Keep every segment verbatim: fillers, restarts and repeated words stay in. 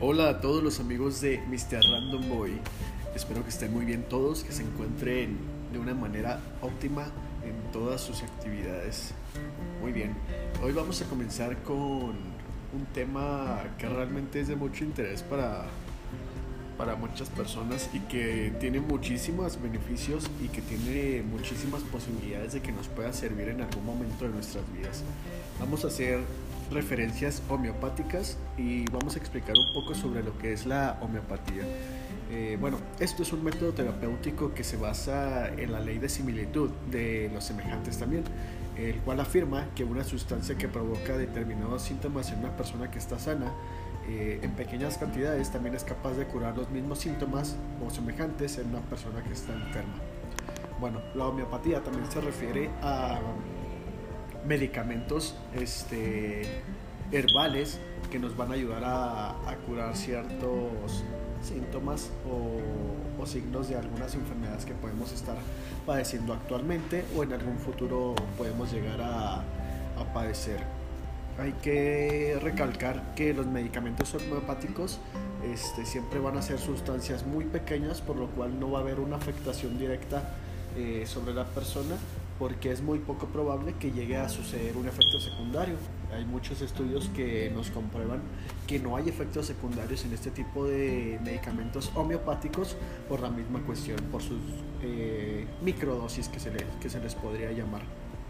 Hola a todos los amigos de míster Random Boy. Espero que estén muy bien todos, que se encuentren de una manera óptima en todas sus actividades. Muy bien, hoy vamos a comenzar con un tema que realmente es de mucho interés para, para muchas personas y que tiene muchísimos beneficios y que tiene muchísimas posibilidades de que nos pueda servir en algún momento de nuestras vidas. Vamos a hacer referencias homeopáticas y vamos a explicar un poco sobre lo que es la homeopatía. Eh, bueno, esto es un método terapéutico que se basa en la ley de similitud de los semejantes también, el cual afirma que una sustancia que provoca determinados síntomas en una persona que está sana, eh, en pequeñas cantidades también es capaz de curar los mismos síntomas o semejantes en una persona que está enferma. Bueno, la homeopatía también se refiere a medicamentos este, herbales que nos van a ayudar a, a curar ciertos síntomas o, o signos de algunas enfermedades que podemos estar padeciendo actualmente o en algún futuro podemos llegar a, a padecer. Hay que recalcar que los medicamentos homeopáticos este, siempre van a ser sustancias muy pequeñas, por lo cual no va a haber una afectación directa eh, sobre la persona, porque es muy poco probable que llegue a suceder un efecto secundario. Hay muchos estudios que nos comprueban que no hay efectos secundarios en este tipo de medicamentos homeopáticos por la misma cuestión, por sus eh, microdosis que se, le, que se les podría llamar.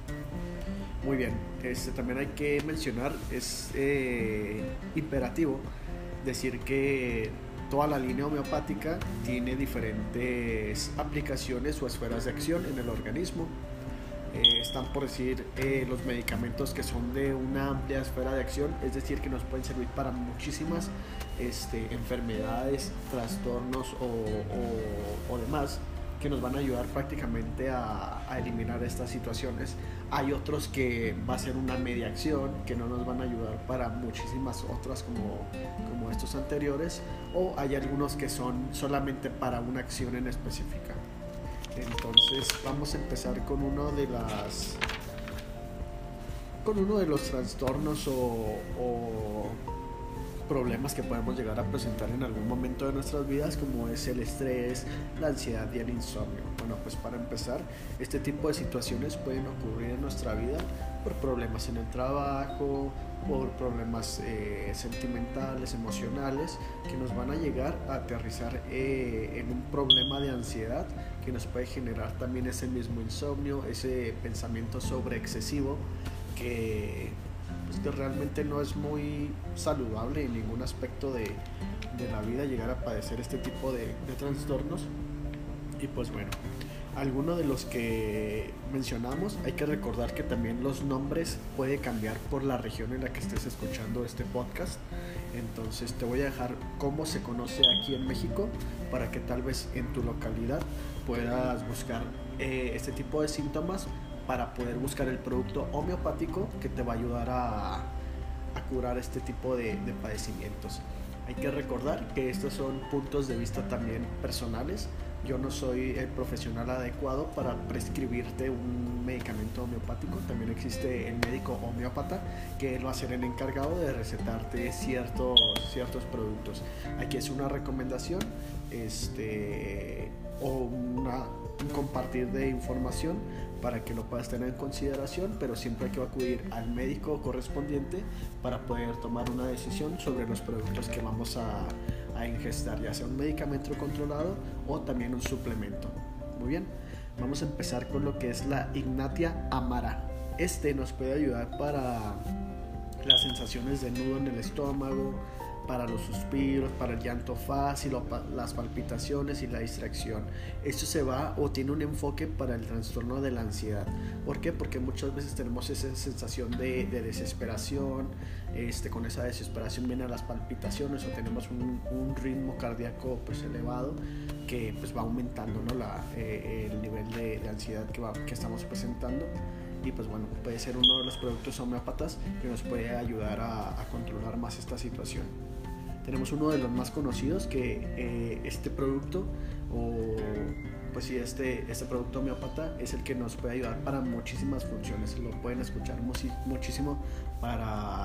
Muy bien, este, también hay que mencionar, es eh, imperativo decir que toda la línea homeopática tiene diferentes aplicaciones o esferas de acción en el organismo. Eh, están por decir eh, los medicamentos que son de una amplia esfera de acción, es decir, que nos pueden servir para muchísimas este, enfermedades, trastornos o, o, o demás, que nos van a ayudar prácticamente a, a eliminar estas situaciones. Hay otros que va a ser una media acción, que no nos van a ayudar para muchísimas otras como, como estos anteriores, o hay algunos que son solamente para una acción en específica. Entonces vamos a empezar con uno de las con uno de los trastornos o, o problemas que podemos llegar a presentar en algún momento de nuestras vidas, como es el estrés, la ansiedad y el insomnio. Bueno, pues para empezar, este tipo de situaciones pueden ocurrir en nuestra vida por problemas en el trabajo, por problemas eh, sentimentales, emocionales, que nos van a llegar a aterrizar eh, en un problema de ansiedad que nos puede generar también ese mismo insomnio, ese pensamiento sobre excesivo que, pues, que realmente no es muy saludable en ningún aspecto de, de la vida llegar a padecer este tipo de, de trastornos. Y pues bueno, algunos de los que mencionamos, hay que recordar que también los nombres pueden cambiar por la región en la que estés escuchando este podcast. Entonces te voy a dejar cómo se conoce aquí en México para que tal vez en tu localidad puedas buscar eh, este tipo de síntomas para poder buscar el producto homeopático que te va a ayudar a, a curar este tipo de, de padecimientos. Hay que recordar que estos son puntos de vista también personales. Yo no soy el profesional adecuado para prescribirte un medicamento homeopático. También existe el médico homeópata, que él va a ser el encargado de recetarte ciertos, ciertos productos. Aquí es una recomendación este, o una, un compartir de información para que lo puedas tener en consideración, pero siempre hay que acudir al médico correspondiente para poder tomar una decisión sobre los productos que vamos a, a ingestar, ya sea un medicamento controlado o también un suplemento. Muy bien, vamos a empezar con lo que es la Ignatia amara. Este nos puede ayudar para las sensaciones de nudo en el estómago, para los suspiros, para el llanto fácil, o pa- las palpitaciones y la distracción. Esto se va o tiene un enfoque para el trastorno de la ansiedad. ¿Por qué? Porque muchas veces tenemos esa sensación de, de desesperación, este, con esa desesperación vienen las palpitaciones o tenemos un, un ritmo cardíaco pues elevado que pues va aumentando, ¿no? la, eh, el nivel de, de ansiedad que, va, que estamos presentando. Y pues bueno, puede ser uno de los productos homeópatas que nos puede ayudar a, a controlar más esta situación. Tenemos uno de los más conocidos que eh, este producto o pues sí, este, este producto homeópata es el que nos puede ayudar para muchísimas funciones. Lo pueden escuchar muchísimo para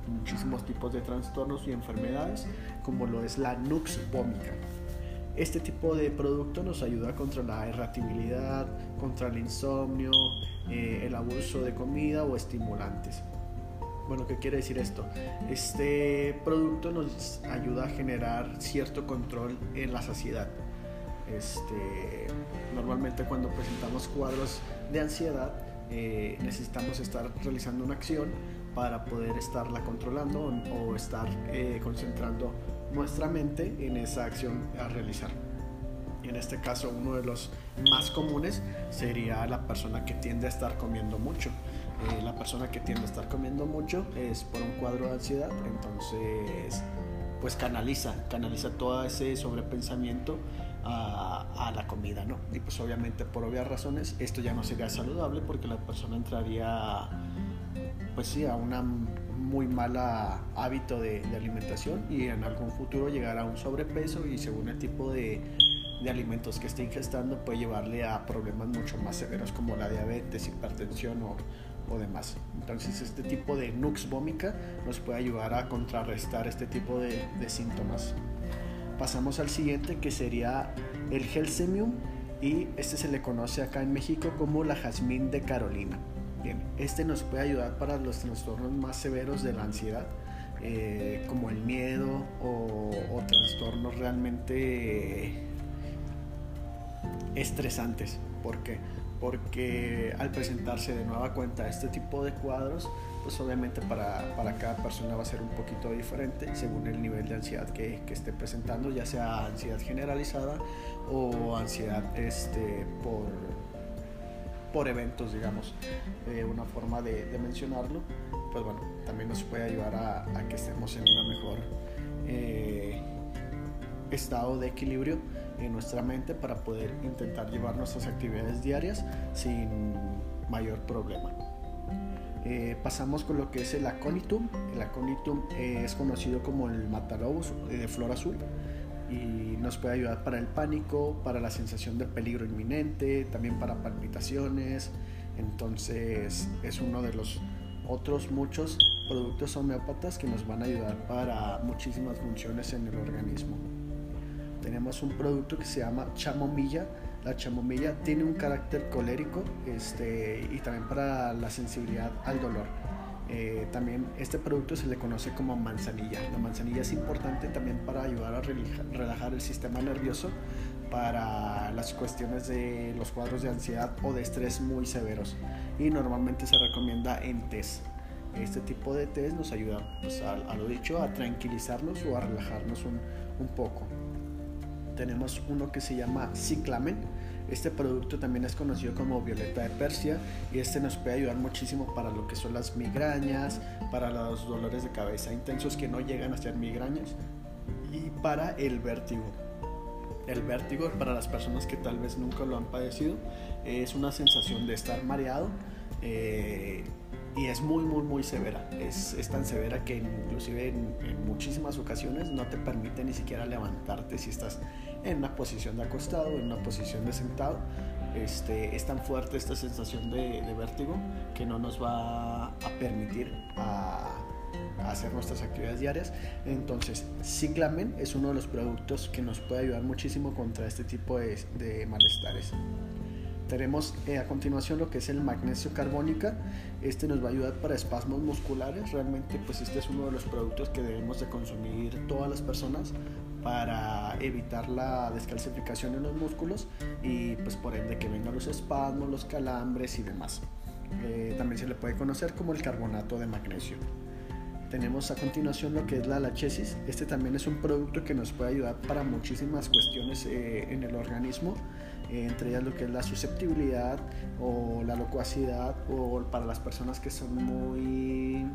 muchísimos tipos de trastornos y enfermedades, como lo es la Nux vomica. Este tipo de producto nos ayuda contra la irritabilidad, contra el insomnio, eh, el abuso de comida o estimulantes. Bueno, ¿qué quiere decir esto? Este producto nos ayuda a generar cierto control en la saciedad. Este, normalmente cuando presentamos cuadros de ansiedad, eh, necesitamos estar realizando una acción para poder estarla controlando o, o estar eh, concentrando nuestra mente en esa acción a realizar. En este caso, uno de los más comunes sería la persona que tiende a estar comiendo mucho. Eh, la persona que tiende a estar comiendo mucho es por un cuadro de ansiedad, entonces pues canaliza, canaliza todo ese sobrepensamiento a, a la comida, ¿no? Y pues obviamente por obvias razones esto ya no sería saludable porque la persona entraría pues sí a una muy mala hábito de, de alimentación y en algún futuro llegar a un sobrepeso, y según el tipo de, de alimentos que esté ingestando puede llevarle a problemas mucho más severos como la diabetes, hipertensión o, o demás. Entonces este tipo de Nux vomica nos puede ayudar a contrarrestar este tipo de, de síntomas. Pasamos al siguiente, que sería el Gelsemium, y este se le conoce acá en México como la jazmín de Carolina. Bien, este nos puede ayudar para los trastornos más severos de la ansiedad, eh, como el miedo o, o trastornos realmente estresantes. ¿Por qué? Porque al presentarse de nueva cuenta este tipo de cuadros, pues obviamente para, para cada persona va a ser un poquito diferente según el nivel de ansiedad que, que esté presentando, ya sea ansiedad generalizada o ansiedad este, por... por eventos, digamos. Eh, una forma de, de mencionarlo, pues bueno, también nos puede ayudar a, a que estemos en un mejor eh, estado de equilibrio en nuestra mente para poder intentar llevar nuestras actividades diarias sin mayor problema. Eh, pasamos con lo que es el aconitum. El aconitum eh, es conocido como el matalobos de flor azul, y nos puede ayudar para el pánico, para la sensación de peligro inminente, también para palpitaciones. Entonces es uno de los otros muchos productos homeópatas que nos van a ayudar para muchísimas funciones en el organismo. Tenemos un producto que se llama chamomilla. La chamomilla tiene un carácter colérico este, y también para la sensibilidad al dolor. Eh, también este producto se le conoce como manzanilla. La manzanilla es importante también para ayudar a relajar el sistema nervioso para las cuestiones de los cuadros de ansiedad o de estrés muy severos, y normalmente se recomienda en tés. Este tipo de tés nos ayuda, pues, a, a lo dicho, a tranquilizarnos o a relajarnos un, un poco. Tenemos uno que se llama Ciclamen. Este producto también es conocido como violeta de Persia, y este nos puede ayudar muchísimo para lo que son las migrañas, para los dolores de cabeza intensos que no llegan a ser migrañas, y para el vértigo. El vértigo, para las personas que tal vez nunca lo han padecido, es una sensación de estar mareado, eh, y es muy muy muy severa. Es, es tan severa que inclusive en, en muchísimas ocasiones no te permite ni siquiera levantarte si estás en una posición de acostado o en una posición de sentado. Este, es tan fuerte esta sensación de, de vértigo que no nos va a permitir a, a hacer nuestras actividades diarias. Entonces Ciclamen es uno de los productos que nos puede ayudar muchísimo contra este tipo de, de malestares. Tenemos eh, a continuación lo que es el magnesio carbónica. Este nos va a ayudar para espasmos musculares. Realmente pues este es uno de los productos que debemos de consumir todas las personas para evitar la descalcificación en los músculos y pues por ende que vengan los espasmos, los calambres y demás. Eh, también se le puede conocer como el carbonato de magnesio. Tenemos a continuación lo que es la lachesis. Este también es un producto que nos puede ayudar para muchísimas cuestiones eh, en el organismo, eh, entre ellas lo que es la susceptibilidad o la locuacidad, o para las personas que son muy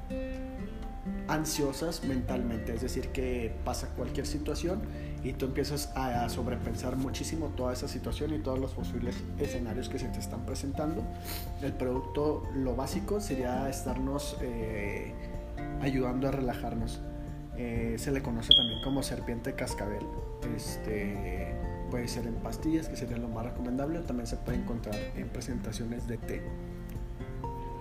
ansiosas mentalmente, es decir, que pasa cualquier situación y tú empiezas a sobrepensar muchísimo toda esa situación y todos los posibles escenarios que se te están presentando. El producto, lo básico sería estarnos eh, ayudando a relajarnos. Eh, se le conoce también como serpiente cascabel. Este, puede ser en pastillas, que sería lo más recomendable, o también se puede encontrar en presentaciones de té.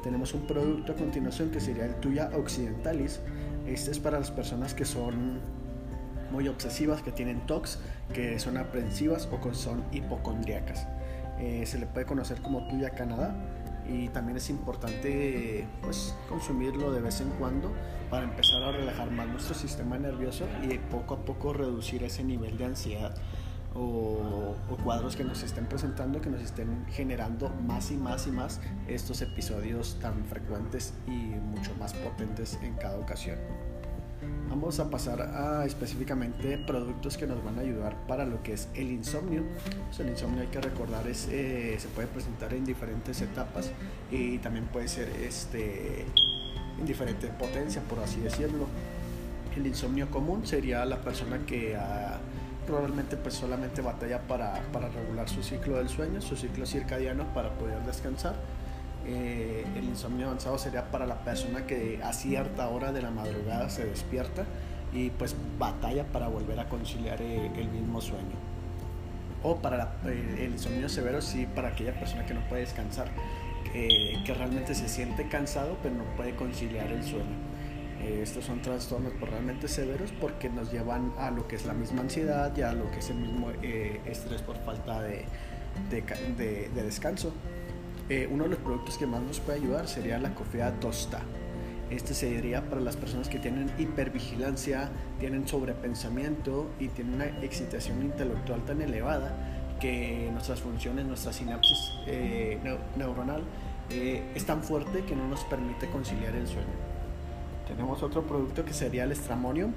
Tenemos un producto a continuación que sería el Thuja occidentalis. Este es para las personas que son muy obsesivas, que tienen T O C, que son aprensivas o que son hipocondríacas. Eh, se le puede conocer como Thuja Canadá, y también es importante pues consumirlo de vez en cuando para empezar a relajar más nuestro sistema nervioso y poco a poco reducir ese nivel de ansiedad o, o cuadros que nos estén presentando, que nos estén generando más y más y más estos episodios tan frecuentes y mucho más potentes en cada ocasión. Vamos a pasar a específicamente productos que nos van a ayudar para lo que es el insomnio. Pues el insomnio, hay que recordar, es, eh, se puede presentar en diferentes etapas y también puede ser este, en diferente potencia, por así decirlo. El insomnio común sería la persona que uh, probablemente pues solamente batalla para, para regular su ciclo del sueño, su ciclo circadiano, para poder descansar. Eh, el insomnio avanzado sería para la persona que a cierta hora de la madrugada se despierta y pues batalla para volver a conciliar el, el mismo sueño. O para la, el, el insomnio severo, sí, para aquella persona que no puede descansar, que, que realmente se siente cansado pero no puede conciliar el sueño. Eh, estos son trastornos pues, realmente severos, porque nos llevan a lo que es la misma ansiedad y a lo que es el mismo eh, estrés por falta de, de, de, de descanso. Eh, uno de los productos que más nos puede ayudar sería la cofea tosta. Este sería para las personas que tienen hipervigilancia, tienen sobrepensamiento y tienen una excitación intelectual tan elevada que nuestras funciones, nuestra sinapsis eh, neuronal eh, es tan fuerte que no nos permite conciliar el sueño. Tenemos otro producto que sería el estramonium.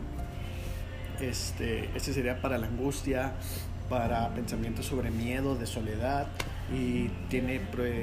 Este, este sería para la angustia, para pensamientos sobre miedo, de soledad, y tiene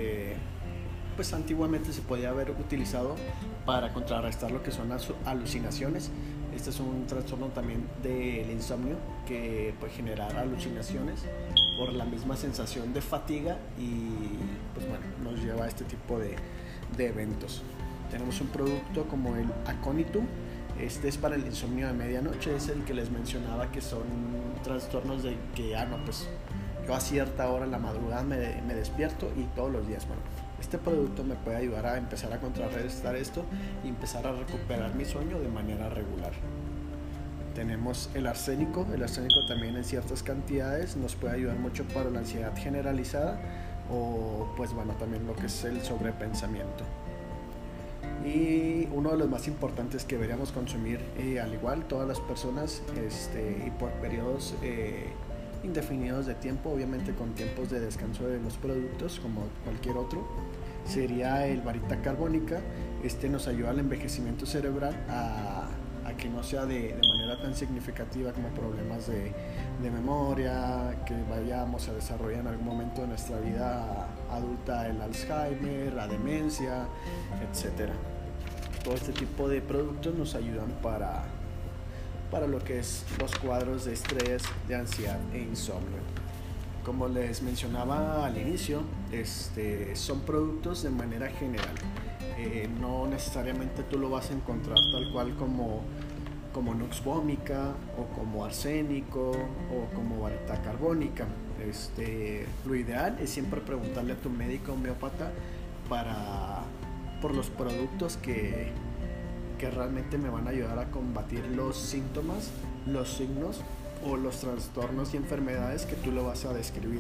pues antiguamente se podía haber utilizado para contrarrestar lo que son las alucinaciones. Este es un trastorno también del insomnio que puede generar alucinaciones por la misma sensación de fatiga y pues bueno, nos lleva a este tipo de, de eventos. Tenemos un producto como el aconitum. Este es para el insomnio de medianoche, es el que les mencionaba, que son trastornos de que, ah, no, pues yo a cierta hora en la madrugada me, me despierto y todos los días. Bueno, este producto me puede ayudar a empezar a contrarrestar esto y empezar a recuperar mi sueño de manera regular. Tenemos el arsénico. El arsénico también en ciertas cantidades nos puede ayudar mucho para la ansiedad generalizada o pues bueno, también lo que es el sobrepensamiento. Y uno de los más importantes que deberíamos consumir eh, al igual todas las personas este, y por periodos eh, indefinidos de tiempo, obviamente con tiempos de descanso de los productos como cualquier otro, sería el varita carbónica. Este nos ayuda al envejecimiento cerebral, a, a que no sea de, de manera tan significativa como problemas de, de memoria, que vayamos a desarrollar en algún momento de nuestra vida adulta el Alzheimer, la demencia, etcétera. Todo este tipo de productos nos ayudan para, para lo que es los cuadros de estrés, de ansiedad e insomnio. Como les mencionaba al inicio, este, son productos de manera general. Eh, no necesariamente tú lo vas a encontrar tal cual como, como nux vomica o como arsénico o como varita carbónica. Este, lo ideal es siempre preguntarle a tu médico homeópata para, por los productos que, que realmente me van a ayudar a combatir los síntomas, los signos o los trastornos y enfermedades que tú le vas a describir.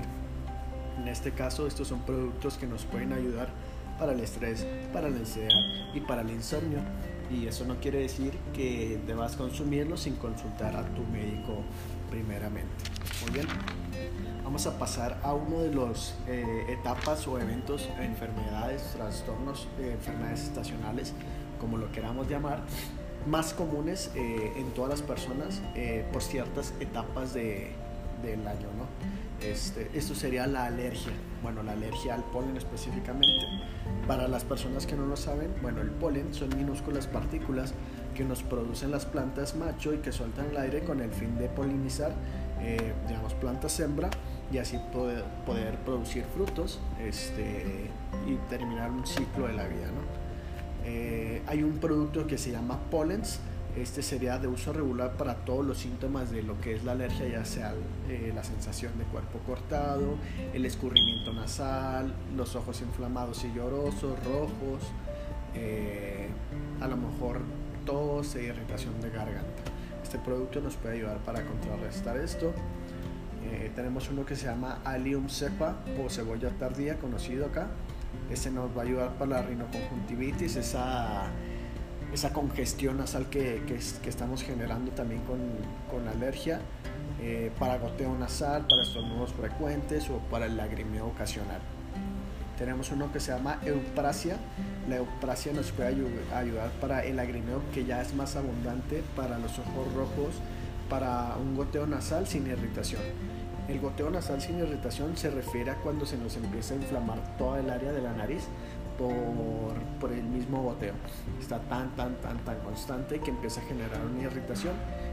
En este caso, estos son productos que nos pueden ayudar para el estrés, para la ansiedad y para el insomnio. Y eso no quiere decir que debas consumirlos sin consultar a tu médico primeramente. Muy bien. Vamos a pasar a uno de los eh, etapas o eventos, enfermedades, trastornos, eh, enfermedades estacionales, como lo queramos llamar, más comunes eh, en todas las personas eh, por ciertas etapas de, del año, ¿no? Este, esto sería la alergia. Bueno, la alergia al polen específicamente. Para las personas que no lo saben, bueno, el polen son minúsculas partículas que nos producen las plantas macho y que sueltan el aire con el fin de polinizar, eh, digamos, plantas hembra, y así poder, poder producir frutos este, y terminar un ciclo de la vida, ¿no? Eh, hay un producto que se llama Pollens. Este sería de uso regular para todos los síntomas de lo que es la alergia, ya sea eh, la sensación de cuerpo cortado, el escurrimiento nasal, los ojos inflamados y llorosos, rojos, eh, a lo mejor tos e irritación de garganta. Este producto nos puede ayudar para contrarrestar esto. Eh, tenemos uno que se llama Allium cepa o cebolla tardía, conocido acá. Este nos va a ayudar para la rinoconjuntivitis, esa, esa congestión nasal que, que, que estamos generando también con, con alergia, eh, para goteo nasal, para estornudos frecuentes o para el lagrimeo ocasional. Tenemos uno que se llama Euprasia. La Euprasia nos puede ayudar para el lagrimeo, que ya es más abundante, para los ojos rojos, para un goteo nasal sin irritación. El goteo nasal sin irritación se refiere a cuando se nos empieza a inflamar toda el área de la nariz por, por el mismo goteo. Está tan, tan, tan, tan constante que empieza a generar una irritación.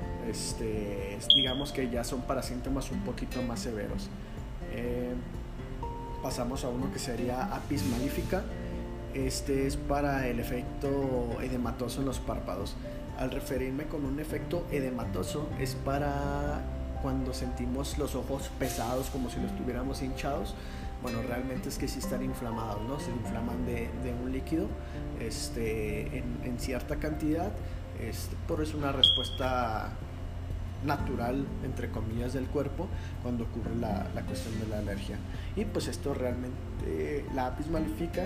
Este, digamos que ya son para síntomas un poquito más severos. Eh, pasamos a uno que sería Apis mellifica. Este es para el efecto edematoso en los párpados. Al referirme con un efecto edematoso, es para cuando sentimos los ojos pesados, como si los tuviéramos hinchados. Bueno, realmente es que sí están inflamados, ¿no? Se inflaman de, de un líquido este, en, en cierta cantidad. Este, por eso es una respuesta natural, entre comillas, del cuerpo cuando ocurre la, la cuestión de la alergia. Y pues esto realmente, la Apis mellifica,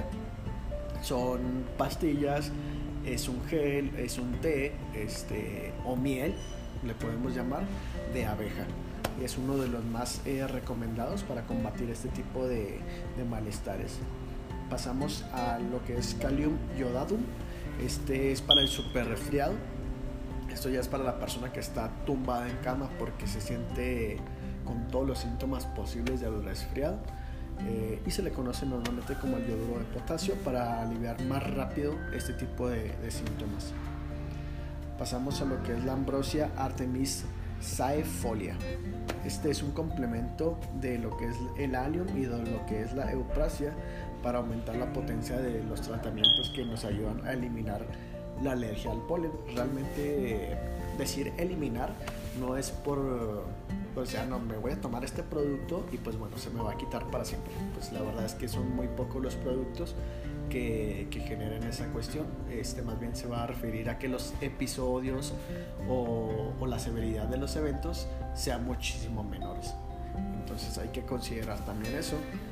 son pastillas, es un gel, es un té, este, o miel, le podemos llamar, de abeja. Y es uno de los más eh, recomendados para combatir este tipo de, de malestares. Pasamos a lo que es Calcium iodadum. Este es para el super resfriado. Esto ya es para la persona que está tumbada en cama porque se siente con todos los síntomas posibles del resfriado. Eh, y se le conoce normalmente como el yoduro de potasio para aliviar más rápido este tipo de, de síntomas. Pasamos a lo que es la Ambrosia artemisiaefolia. Este es un complemento de lo que es el Allium y de lo que es la Euprasia para aumentar la potencia de los tratamientos que nos ayudan a eliminar la alergia al polen. Realmente eh, decir eliminar no es por, pues ya no, me voy a tomar este producto y pues bueno, se me va a quitar para siempre. Pues la verdad es que son muy pocos los productos que, que generen esa cuestión. Este más bien se va a referir a que los episodios o, o la severidad de los eventos sean muchísimo menores. Entonces hay que considerar también eso.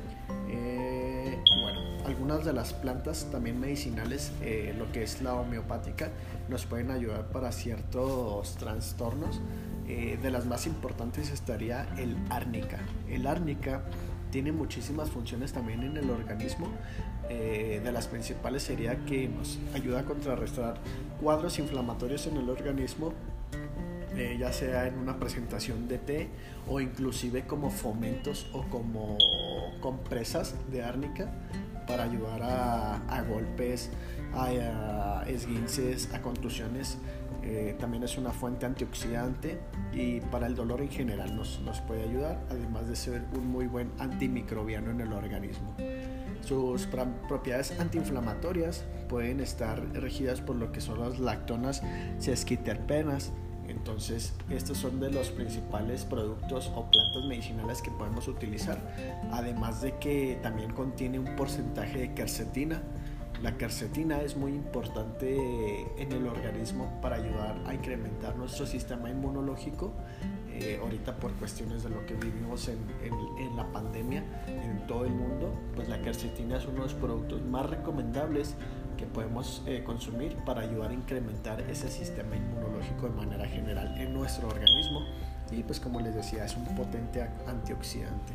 Eh, bueno, algunas de las plantas también medicinales, eh, lo que es la homeopática, nos pueden ayudar para ciertos trastornos. Eh, de las más importantes estaría el árnica. El árnica tiene muchísimas funciones también en el organismo. Eh, de las principales sería que nos ayuda a contrarrestar cuadros inflamatorios en el organismo, eh, ya sea en una presentación de té o inclusive como fomentos o como compresas de árnica para ayudar a, a golpes, a, a esguinces, a contusiones. Eh, también es una fuente antioxidante y para el dolor en general nos, nos puede ayudar, además de ser un muy buen antimicrobiano en el organismo. Sus propiedades antiinflamatorias pueden estar regidas por lo que son las lactonas sesquiterpenas. Entonces, estos son de los principales productos o plantas medicinales que podemos utilizar, además de que también contiene un porcentaje de quercetina. La quercetina es muy importante en el organismo para ayudar a incrementar nuestro sistema inmunológico. Eh, ahorita por cuestiones de lo que vivimos en, en, en la pandemia en todo el mundo, pues la quercetina es uno de los productos más recomendables que podemos eh, consumir para ayudar a incrementar ese sistema inmunológico de manera general en nuestro organismo. Y pues como les decía, es un potente antioxidante.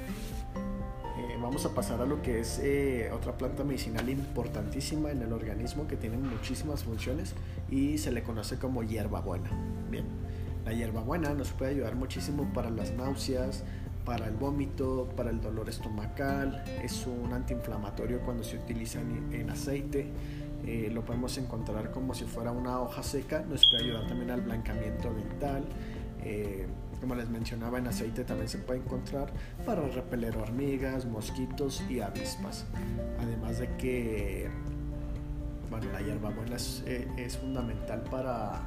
Eh, vamos a pasar a lo que es eh, otra planta medicinal importantísima en el organismo que tiene muchísimas funciones y se le conoce como hierbabuena. Bien, la hierbabuena nos puede ayudar muchísimo para las náuseas, para el vómito, para el dolor estomacal. Es un antiinflamatorio cuando se utiliza en, en aceite. Eh, lo podemos encontrar como si fuera una hoja seca. Nos puede ayudar también al blanqueamiento dental. Eh, como les mencionaba, en aceite también se puede encontrar para repeler hormigas, mosquitos y avispas. Además de que, bueno, la hierbabuena es, eh, es fundamental para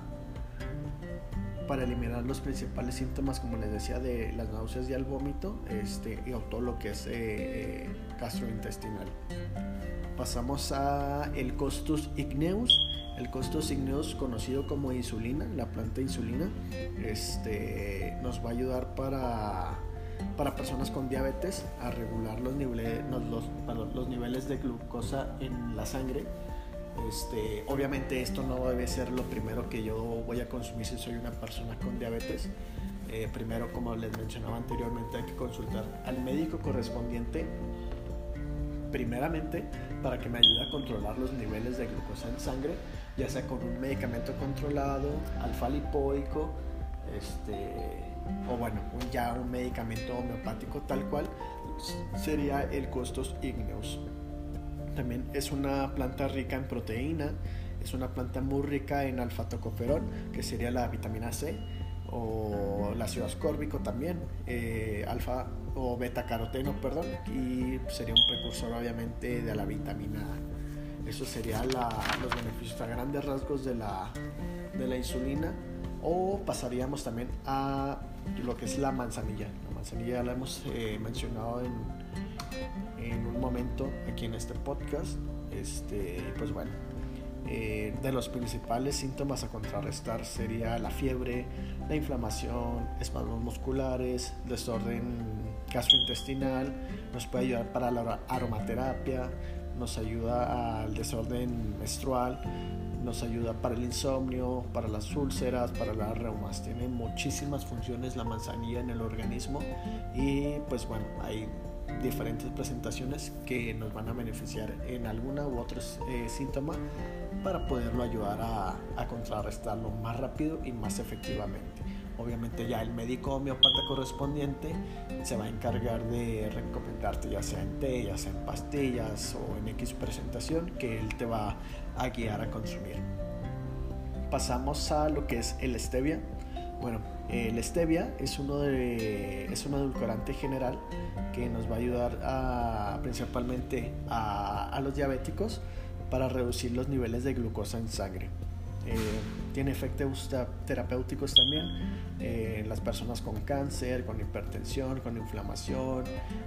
para eliminar los principales síntomas, como les decía, de las náuseas y el vómito, este, y todo lo que es eh, gastrointestinal. pasamos a el Costus igneus. El Costus igneus, conocido como insulina, la planta de insulina, este, nos va a ayudar para, para personas con diabetes a regular los niveles, los, los, los niveles de glucosa en la sangre. Este, obviamente esto no debe ser lo primero que yo voy a consumir si soy una persona con diabetes. Eh, primero, como les mencionaba anteriormente, hay que consultar al médico correspondiente primeramente para que me ayude a controlar los niveles de glucosa en sangre, ya sea con un medicamento controlado, alfa lipoico, este, o bueno, ya un medicamento homeopático tal cual sería el Costus igneus. También es una planta rica en proteína, es una planta muy rica en alfa-tocoferol, que sería la vitamina C, o el ácido ascórbico también, eh, alfa o beta-caroteno, perdón, y sería un precursor obviamente de la vitamina A. Eso sería la, los beneficios a grandes rasgos de la, de la insulina. O pasaríamos también a lo que es la manzanilla. La manzanilla ya la hemos eh, mencionado en, en un momento aquí en este podcast. Este, pues bueno, eh, de los principales síntomas a contrarrestar sería la fiebre, la inflamación, espasmos musculares, desorden gastrointestinal. Nos puede ayudar para la aromaterapia, nos ayuda al desorden menstrual, nos ayuda para el insomnio, para las úlceras, para las reumas. Tiene muchísimas funciones la manzanilla en el organismo y pues bueno, hay diferentes presentaciones que nos van a beneficiar en alguna u otro eh, síntoma para poderlo ayudar a, a contrarrestarlo más rápido y más efectivamente. Obviamente ya el médico homeópata correspondiente se va a encargar de recomendarte ya sea en té, ya sea en pastillas o en X presentación que él te va a guiar a consumir. Pasamos a lo que es el stevia. Bueno, el stevia es, uno de, es un edulcorante general que nos va a ayudar a, principalmente a, a los diabéticos para reducir los niveles de glucosa en sangre. Eh, tiene efectos terapéuticos también eh, en las personas con cáncer, con hipertensión, con inflamación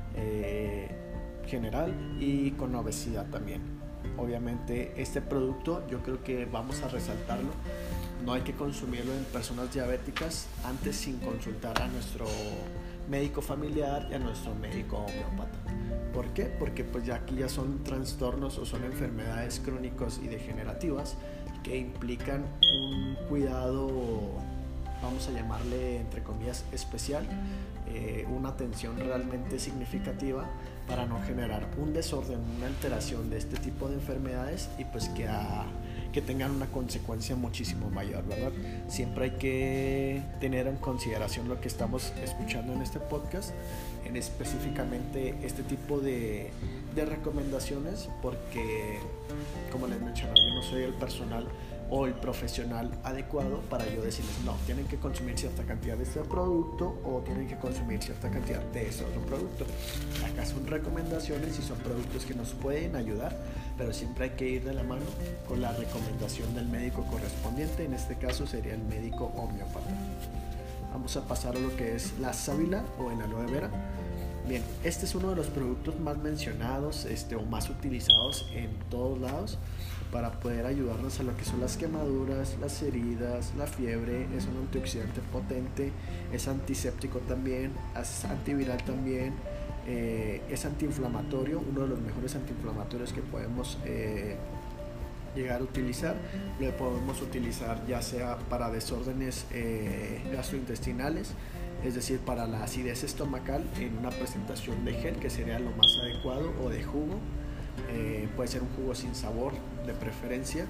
eh, general y con obesidad también. Obviamente este producto yo creo que vamos a resaltarlo, no hay que consumirlo en personas diabéticas antes sin consultar a nuestro médico familiar y a nuestro médico homeópata. ¿Por qué? Porque pues ya aquí ya son trastornos o son enfermedades crónicas y degenerativas que implican un cuidado, vamos a llamarle entre comillas especial, eh, una atención realmente significativa para no generar un desorden, una alteración de este tipo de enfermedades y pues que, a, que tengan una consecuencia muchísimo mayor, ¿verdad? Siempre hay que tener en consideración lo que estamos escuchando en este podcast, en específicamente este tipo de, de recomendaciones, porque como les mencionaba, yo no soy el personal o el profesional adecuado para yo decirles no, tienen que consumir cierta cantidad de este producto o tienen que consumir cierta cantidad de este otro producto. Acá son recomendaciones y son productos que nos pueden ayudar, pero siempre hay que ir de la mano con la recomendación del médico correspondiente. En este caso sería el médico homeópata. Vamos a pasar a lo que es la sábila o el aloe vera. Bien, este es uno de los productos más mencionados este, o más utilizados en todos lados para poder ayudarnos a lo que son las quemaduras, las heridas, la fiebre. Es un antioxidante potente, es antiséptico también, es antiviral también, eh, es antiinflamatorio, uno de los mejores antiinflamatorios que podemos eh, llegar a utilizar. Lo podemos utilizar ya sea para desórdenes eh, gastrointestinales, es decir, para la acidez estomacal en una presentación de gel, que sería lo más adecuado, o de jugo. Eh, puede ser un jugo sin sabor de preferencia,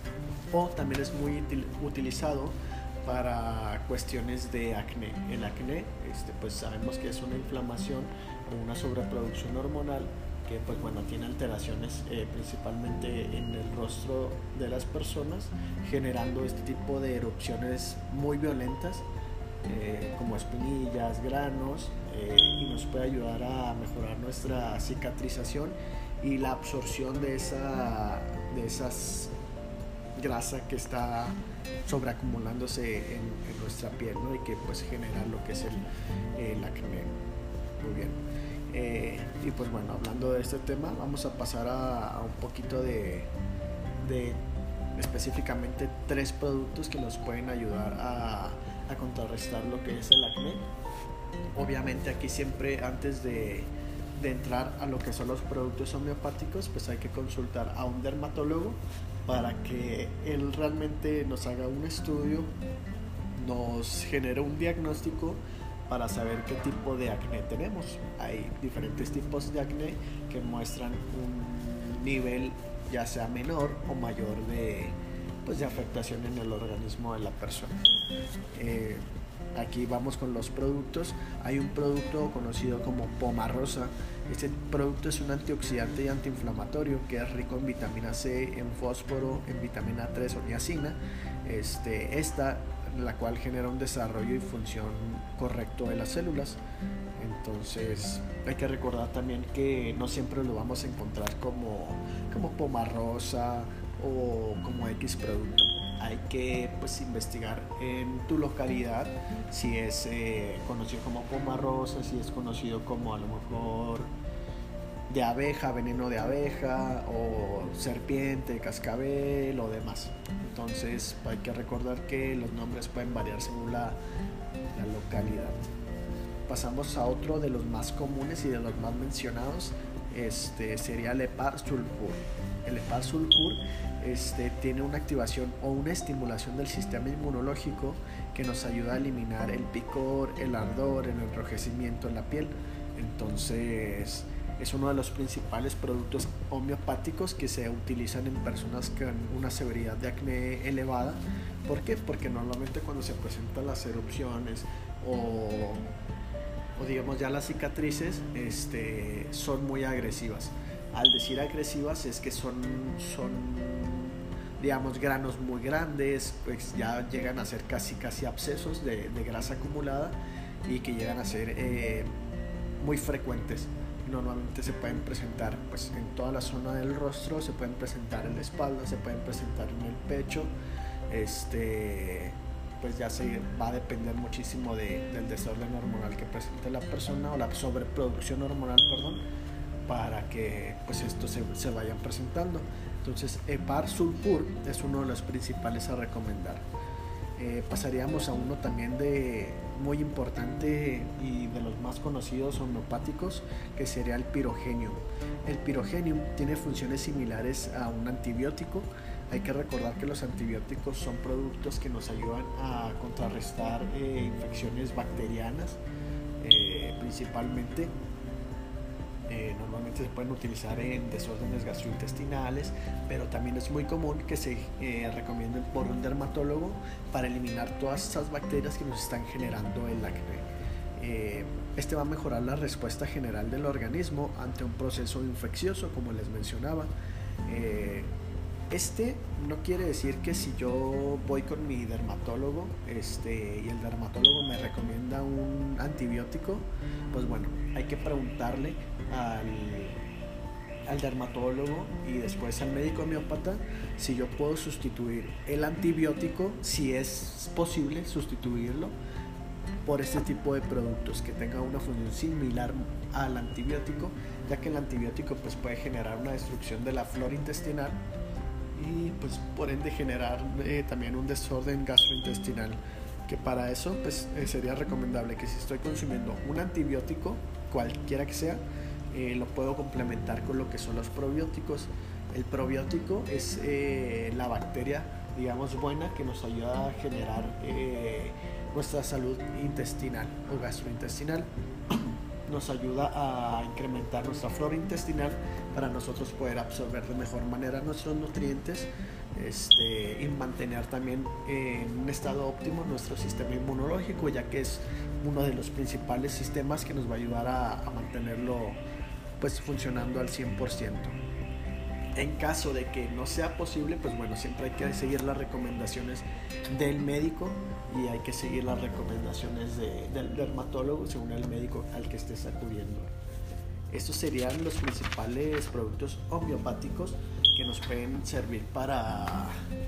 o también es muy util, utilizado para cuestiones de acné. El acné, este, pues sabemos que es una inflamación o una sobreproducción hormonal que pues bueno tiene alteraciones eh, principalmente en el rostro de las personas, generando este tipo de erupciones muy violentas, Eh, como espinillas, granos, eh, y nos puede ayudar a mejorar nuestra cicatrización y la absorción de esa de esas grasa que está sobreacumulándose en, en nuestra piel, ¿no? Y que pues genera lo que es el, el acné. Muy bien. Eh, y pues bueno, hablando de este tema, vamos a pasar a, a un poquito de, de específicamente tres productos que nos pueden ayudar a, a contrarrestar lo que es el acné. Obviamente aquí siempre antes de, de entrar a lo que son los productos homeopáticos, pues hay que consultar a un dermatólogo para que él realmente nos haga un estudio, nos genere un diagnóstico para saber qué tipo de acné tenemos. Hay diferentes tipos de acné que muestran un nivel ya sea menor o mayor de, pues, de afectación en el organismo de la persona. Eh, aquí vamos con los productos. Hay un producto conocido como Pomarosa. Este producto es un antioxidante y antiinflamatorio que es rico en vitamina C, en fósforo, en vitamina tres o niacina. Este, esta la cual genera un desarrollo y función correcto de las células. Entonces hay que recordar también que no siempre lo vamos a encontrar como, como Pomarosa o como X producto. Hay que, pues, investigar en tu localidad si es eh, conocido como Pomarosa, si es conocido como a lo mejor de abeja, veneno de abeja, o serpiente, cascabel o demás. Entonces hay que recordar que los nombres pueden variar según la, la localidad. Pasamos a otro de los más comunes y de los más mencionados. Este sería el Hepar Sulfur. El Hepar Sulfur este, tiene una activación o una estimulación del sistema inmunológico que nos ayuda a eliminar el picor, el ardor, el enrojecimiento en la piel. Entonces es uno de los principales productos homeopáticos que se utilizan en personas con una severidad de acné elevada. ¿Por qué? Porque normalmente cuando se presentan las erupciones o, o digamos ya las cicatrices este, son muy agresivas. Al decir agresivas es que son, son digamos granos muy grandes, pues ya llegan a ser casi casi abscesos de, de grasa acumulada y que llegan a ser eh, muy frecuentes. Normalmente se pueden presentar, pues, en toda la zona del rostro, se pueden presentar en la espalda, se pueden presentar en el pecho. Este, pues ya se va a depender muchísimo de, del desorden hormonal que presente la persona o la sobreproducción hormonal, perdón, para que, pues, estos se, se vayan presentando. Entonces, Hepar Sulfur es uno de los principales a recomendar. Eh, pasaríamos a uno también de muy importante y de los más conocidos homeopáticos, que sería el Pirogenium. El Pirogenium tiene funciones similares a un antibiótico. Hay que recordar que los antibióticos son productos que nos ayudan a contrarrestar eh, infecciones bacterianas, eh, principalmente. Eh, normalmente se pueden utilizar en desórdenes gastrointestinales, pero también es muy común que se eh, recomienden por un dermatólogo para eliminar todas estas bacterias que nos están generando el acné. Eh, este va a mejorar la respuesta general del organismo ante un proceso infeccioso, como les mencionaba. Eh, Este no quiere decir que si yo voy con mi dermatólogo este, y el dermatólogo me recomienda un antibiótico, pues bueno, hay que preguntarle al, al dermatólogo y después al médico homeópata si yo puedo sustituir el antibiótico, si es posible sustituirlo por este tipo de productos que tengan una función similar al antibiótico, ya que el antibiótico pues, puede generar una destrucción de la flora intestinal y pues por ende generar eh, también un desorden gastrointestinal, que para eso pues eh, sería recomendable que si estoy consumiendo un antibiótico cualquiera que sea, eh, lo puedo complementar con lo que son los probióticos. El probiótico es eh, la bacteria, digamos, buena que nos ayuda a generar eh, nuestra salud intestinal o gastrointestinal. Nos ayuda a incrementar nuestra flora intestinal para nosotros poder absorber de mejor manera nuestros nutrientes este, y mantener también en un estado óptimo nuestro sistema inmunológico, ya que es uno de los principales sistemas que nos va a ayudar a, a mantenerlo pues, funcionando al cien por ciento. En caso de que no sea posible, pues bueno, siempre hay que seguir las recomendaciones del médico y hay que seguir las recomendaciones de, del dermatólogo según el médico al que estés acudiendo. Estos serían los principales productos homeopáticos que nos pueden servir para,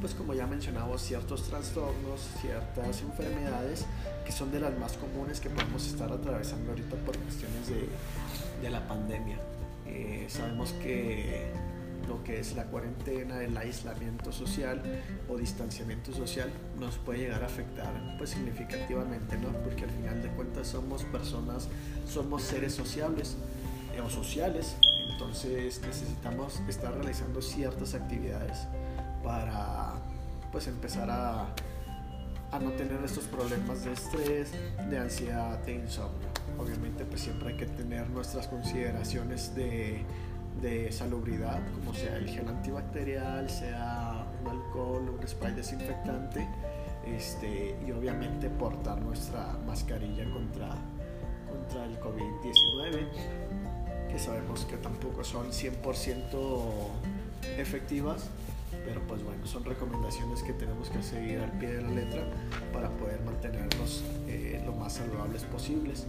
pues como ya mencionamos, ciertos trastornos, ciertas enfermedades que son de las más comunes que podemos estar atravesando ahorita por cuestiones de, de la pandemia. Eh, sabemos que lo que es la cuarentena, el aislamiento social o distanciamiento social nos puede llegar a afectar pues significativamente, ¿no? Porque al final de cuentas somos personas, somos seres sociables eh, o sociales, entonces necesitamos estar realizando ciertas actividades para pues empezar a, a no tener estos problemas de estrés, de ansiedad, de insomnio. Obviamente pues siempre hay que tener nuestras consideraciones de de salubridad, como sea el gel antibacterial, sea un alcohol, un spray desinfectante, este, y obviamente portar nuestra mascarilla contra, contra el covid diecinueve, que sabemos que tampoco son cien por ciento efectivas, pero pues bueno, son recomendaciones que tenemos que seguir al pie de la letra para poder mantenernos eh, lo más saludables posibles.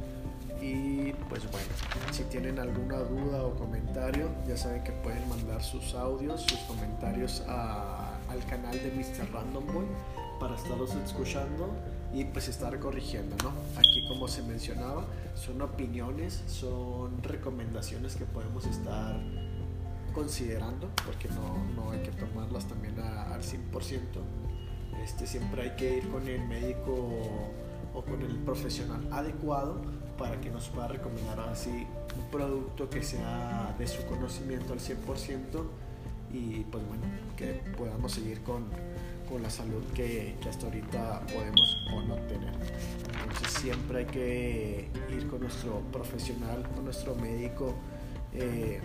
Y pues bueno, si tienen alguna duda o comentario, ya saben que pueden mandar sus audios, sus comentarios a, al canal de mister Random Boy para estarlos escuchando y pues estar corrigiendo, ¿no? Aquí, como se mencionaba, son opiniones, son recomendaciones que podemos estar considerando, porque no, no hay que tomarlas también a, al cien por ciento. Este, siempre hay que ir con el médico o con el profesional adecuado para que nos pueda recomendar así un producto que sea de su conocimiento al cien por ciento y pues bueno, que podamos seguir con, con la salud que, que hasta ahorita podemos o no tener. Entonces siempre hay que ir con nuestro profesional, con nuestro médico eh,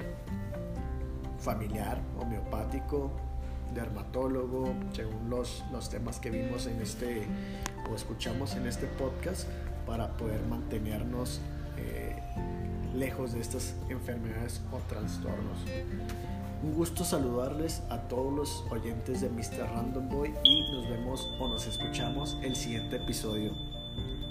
familiar, homeopático, dermatólogo, según los, los temas que vimos en este o escuchamos en este podcast, para poder mantenernos eh, lejos de estas enfermedades o trastornos. Un gusto saludarles a todos los oyentes de mister Random Boy y nos vemos o nos escuchamos el siguiente episodio.